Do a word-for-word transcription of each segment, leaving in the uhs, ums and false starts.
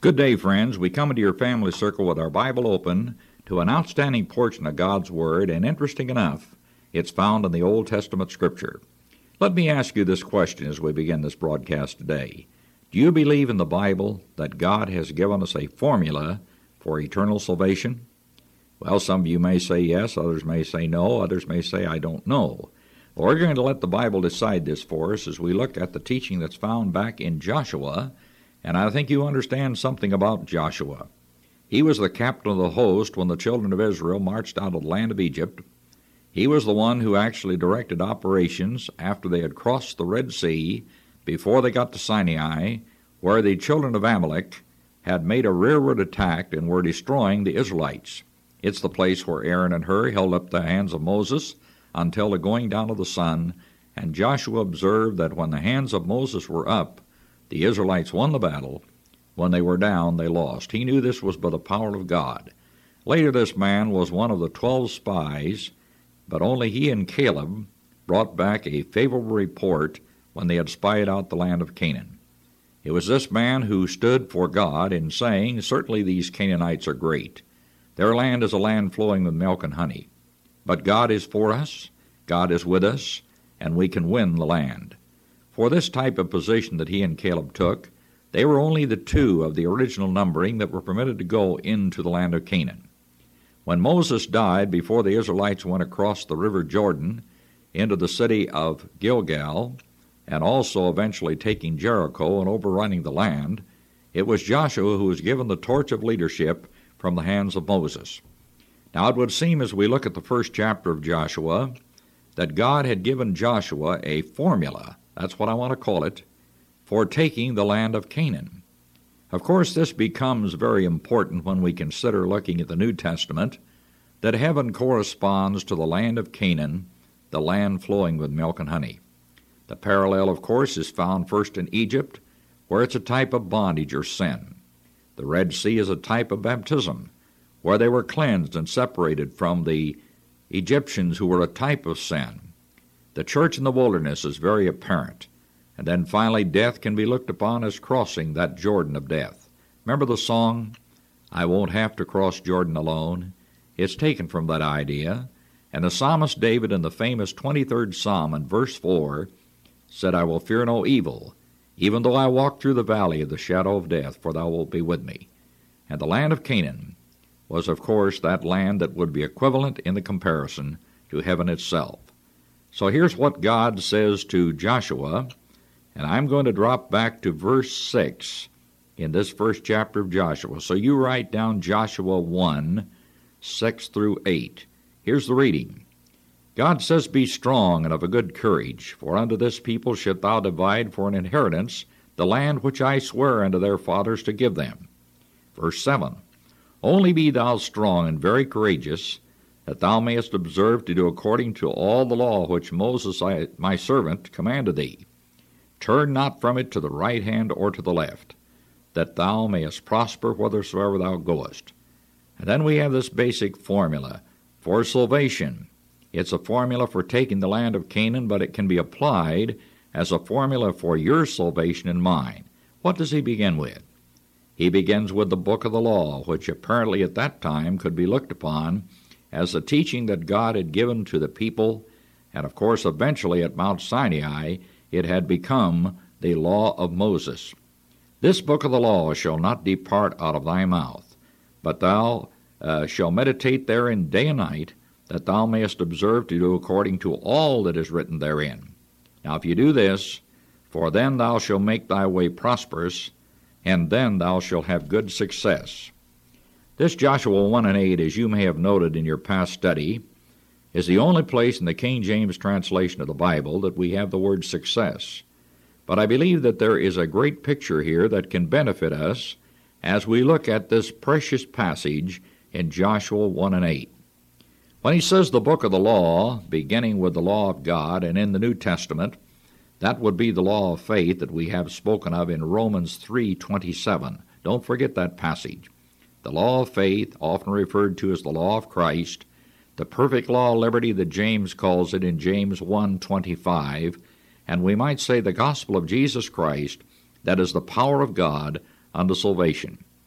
Good day, friends. We come into your family circle with our Bible open to an outstanding portion of God's Word, and interesting enough, it's found in the Old Testament Scripture. Let me ask you this question as we begin this broadcast today. Do you believe in the Bible that God has given us a formula for eternal salvation? Well, some of you may say yes, others may say no, others may say I don't know. Well, we're going to let the Bible decide this for us as we look at the teaching that's found back in Joshua. And I think you understand something about Joshua. He was the captain of the host when the children of Israel marched out of the land of Egypt. He was the one who actually directed operations after they had crossed the Red Sea, before they got to Sinai, where the children of Amalek had made a rearward attack and were destroying the Israelites. It's the place where Aaron and Hur held up the hands of Moses until the going down of the sun, and Joshua observed that when the hands of Moses were up, the Israelites won the battle. When they were down, they lost. He knew this was by the power of God. Later, this man was one of the twelve spies, but only he and Caleb brought back a favorable report when they had spied out the land of Canaan. It was this man who stood for God in saying, certainly these Canaanites are great. Their land is a land flowing with milk and honey. But God is for us, God is with us, and we can win the land. For this type of position that he and Caleb took, they were only the two of the original numbering that were permitted to go into the land of Canaan. When Moses died, before the Israelites went across the river Jordan into the city of Gilgal, and also eventually taking Jericho and overrunning the land, it was Joshua who was given the torch of leadership from the hands of Moses. Now it would seem as we look at the first chapter of Joshua that God had given Joshua a formula, that's what I want to call it, for taking the land of Canaan. Of course, this becomes very important when we consider looking at the New Testament, that heaven corresponds to the land of Canaan, the land flowing with milk and honey. The parallel, of course, is found first in Egypt, where it's a type of bondage or sin. The Red Sea is a type of baptism, where they were cleansed and separated from the Egyptians who were a type of sin. The church in the wilderness is very apparent. And then finally, death can be looked upon as crossing that Jordan of death. Remember the song, I Won't Have to Cross Jordan Alone? It's taken from that idea. And the psalmist David in the famous twenty-third Psalm in verse four said, I will fear no evil, even though I walk through the valley of the shadow of death, for thou wilt be with me. And the land of Canaan was, of course, that land that would be equivalent in the comparison to heaven itself. So here's what God says to Joshua, and I'm going to drop back to verse six in this first chapter of Joshua. So you write down Joshua one, six through eight. Here's the reading. God says, Be strong and of a good courage, for unto this people shalt thou divide for an inheritance the land which I swear unto their fathers to give them. Verse seven. Only be thou strong and very courageous, that thou mayest observe to do according to all the law which Moses I, my servant commanded thee. Turn not from it to the right hand or to the left, that thou mayest prosper whithersoever thou goest. And then we have this basic formula for salvation. It's a formula for taking the land of Canaan, but it can be applied as a formula for your salvation and mine. What does he begin with? He begins with the book of the law, which apparently at that time could be looked upon as the teaching that God had given to the people, and of course eventually at Mount Sinai it had become the law of Moses. This book of the law shall not depart out of thy mouth, but thou uh, shalt meditate therein day and night, that thou mayest observe to do according to all that is written therein. Now if you do this, for then thou shalt make thy way prosperous, and then thou shalt have good success. This Joshua one and eight, as you may have noted in your past study, is the only place in the King James translation of the Bible that we have the word success. But I believe that there is a great picture here that can benefit us as we look at this precious passage in Joshua one and eight. When he says the book of the law, beginning with the law of God, and in the New Testament, that would be the law of faith that we have spoken of in Romans three twenty-seven. Don't forget that passage. The law of faith, often referred to as the law of Christ, the perfect law of liberty that James calls it in James one twenty-five, and we might say the gospel of Jesus Christ, that is the power of God unto salvation.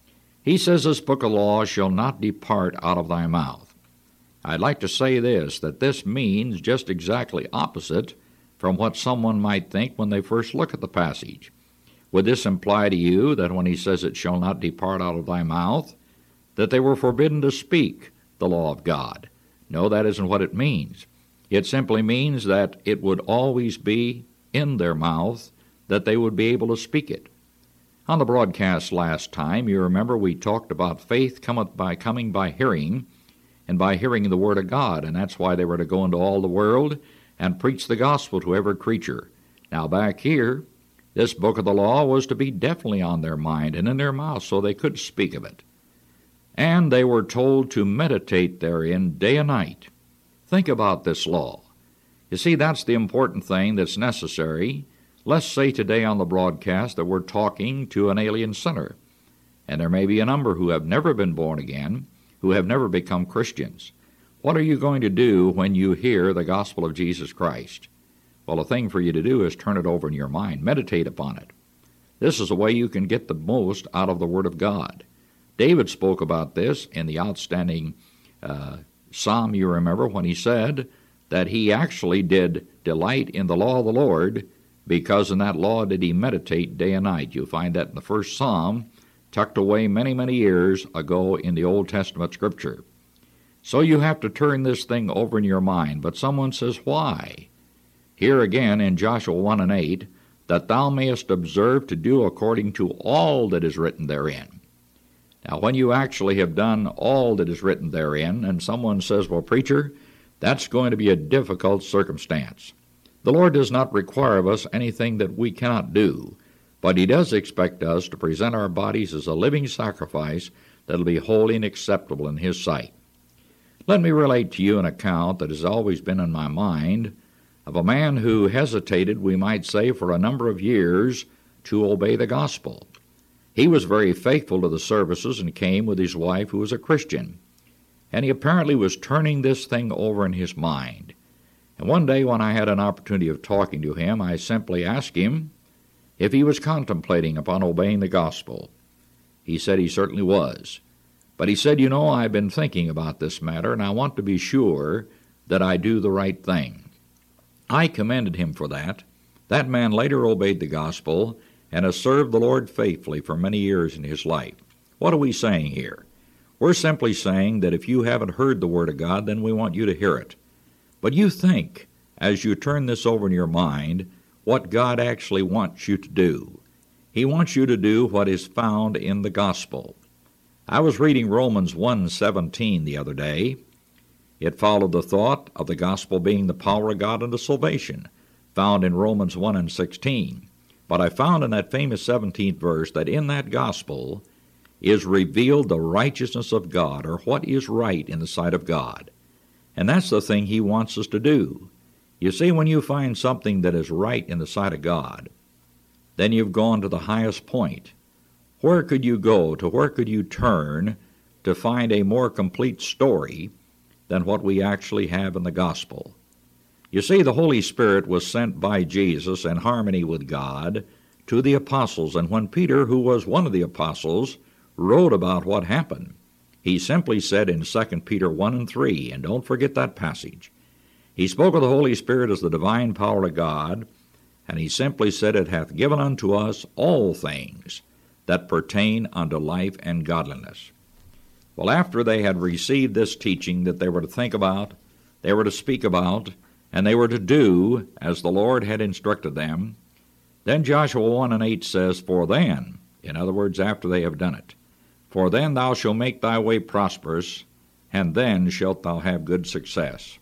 He says this book of law shall not depart out of thy mouth. I'd like to say this, that this means just exactly opposite from what someone might think when they first look at the passage. Would this imply to you that when he says it shall not depart out of thy mouth, that they were forbidden to speak the law of God? No, that isn't what it means. It simply means that it would always be in their mouth, that they would be able to speak it. On the broadcast last time, you remember we talked about faith cometh by coming by hearing, and by hearing the word of God, and that's why they were to go into all the world and preach the gospel to every creature. Now back here, this book of the law was to be definitely on their mind and in their mouth, so they could speak of it. And they were told to meditate therein day and night. Think about this law. You see, that's the important thing that's necessary. Let's say today on the broadcast that we're talking to an alien sinner, and there may be a number who have never been born again, who have never become Christians. What are you going to do when you hear the gospel of Jesus Christ? Well, the thing for you to do is turn it over in your mind. Meditate upon it. This is the way you can get the most out of the Word of God. David spoke about this in the outstanding uh, psalm, you remember, when he said that he actually did delight in the law of the Lord, because in that law did he meditate day and night. You find that in the first psalm, tucked away many, many years ago in the Old Testament Scripture. So you have to turn this thing over in your mind. But someone says, why? Here again in Joshua one and eight, that thou mayest observe to do according to all that is written therein. Now, when you actually have done all that is written therein, and someone says, well, preacher, that's going to be a difficult circumstance. The Lord does not require of us anything that we cannot do, but he does expect us to present our bodies as a living sacrifice that will be holy and acceptable in his sight. Let me relate to you an account that has always been in my mind of a man who hesitated, we might say, for a number of years to obey the gospel. He was very faithful to the services and came with his wife, who was a Christian, and he apparently was turning this thing over in his mind. And one day when I had an opportunity of talking to him, I simply asked him if he was contemplating upon obeying the gospel. He said he certainly was. But he said, you know, I've been thinking about this matter, and I want to be sure that I do the right thing. I commended him for that. That man later obeyed the gospel and has served the Lord faithfully for many years in his life. What are we saying here? We're simply saying that if you haven't heard the Word of God, then we want you to hear it. But you think, as you turn this over in your mind, what God actually wants you to do. He wants you to do what is found in the gospel. I was reading Romans one seventeen the other day. It followed the thought of the gospel being the power of God unto salvation, found in Romans one and sixteen. But I found in that famous seventeenth verse that in that gospel is revealed the righteousness of God, or what is right in the sight of God. And that's the thing he wants us to do. You see, when you find something that is right in the sight of God, then you've gone to the highest point. Where could you go, to where could you turn to find a more complete story than what we actually have in the gospel? You see, the Holy Spirit was sent by Jesus in harmony with God to the apostles, and when Peter, who was one of the apostles, wrote about what happened, he simply said in Second Peter one and three, and don't forget that passage, he spoke of the Holy Spirit as the divine power of God, and he simply said, it hath given unto us all things that pertain unto life and godliness. Well, after they had received this teaching that they were to think about, they were to speak about, and they were to do as the Lord had instructed them, then Joshua one and eight says, for then, in other words, after they have done it, for then thou shalt make thy way prosperous, and then shalt thou have good success.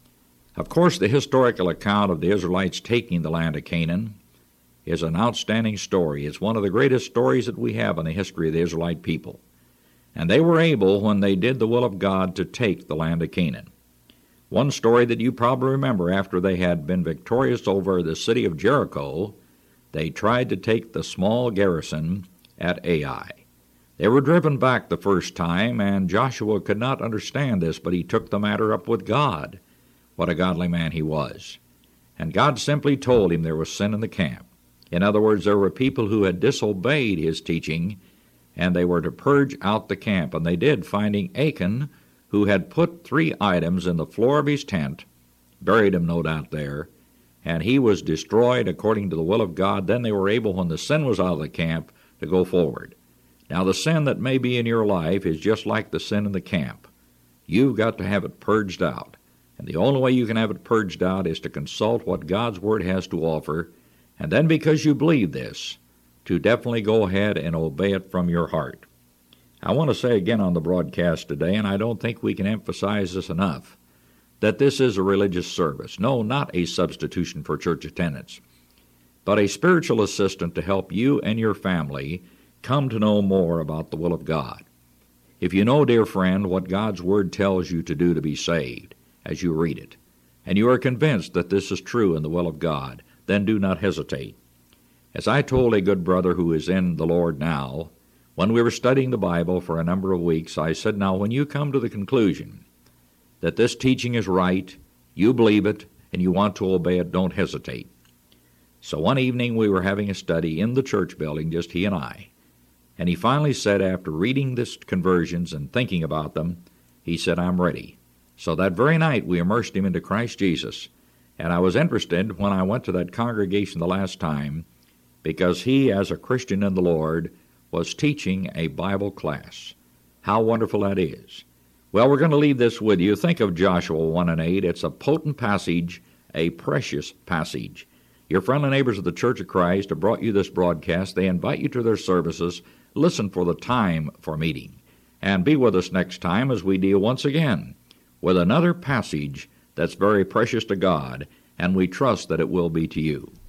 Of course, the historical account of the Israelites taking the land of Canaan is an outstanding story. It's one of the greatest stories that we have in the history of the Israelite people. And they were able, when they did the will of God, to take the land of Canaan. One story that you probably remember, after they had been victorious over the city of Jericho, they tried to take the small garrison at Ai. They were driven back the first time, and Joshua could not understand this, but he took the matter up with God. What a godly man he was. And God simply told him there was sin in the camp. In other words, there were people who had disobeyed his teaching, and they were to purge out the camp. And they did, finding Achan, who had put three items in the floor of his tent, buried him no doubt there, and he was destroyed according to the will of God. Then they were able, when the sin was out of the camp, to go forward. Now the sin that may be in your life is just like the sin in the camp. You've got to have it purged out. And the only way you can have it purged out is to consult what God's Word has to offer, and then, because you believe this, to definitely go ahead and obey it from your heart. I want to say again on the broadcast today, and I don't think we can emphasize this enough, that this is a religious service. No, not a substitution for church attendance, but a spiritual assistant to help you and your family come to know more about the will of God. If you know, dear friend, what God's Word tells you to do to be saved as you read it, and you are convinced that this is true in the will of God, then do not hesitate. As I told a good brother who is in the Lord now, when we were studying the Bible for a number of weeks, I said, now when you come to the conclusion that this teaching is right, you believe it, and you want to obey it, don't hesitate. So one evening we were having a study in the church building, just he and I, and he finally said, after reading this conversions and thinking about them, he said, I'm ready. So that very night we immersed him into Christ Jesus, and I was interested when I went to that congregation the last time, because he, as a Christian in the Lord, was teaching a Bible class. How wonderful that is. Well, we're going to leave this with you. Think of Joshua one and eight. It's a potent passage, a precious passage. Your friendly neighbors of the Church of Christ have brought you this broadcast. They invite you to their services. Listen for the time for meeting. And be with us next time as we deal once again with another passage that's very precious to God, and we trust that it will be to you.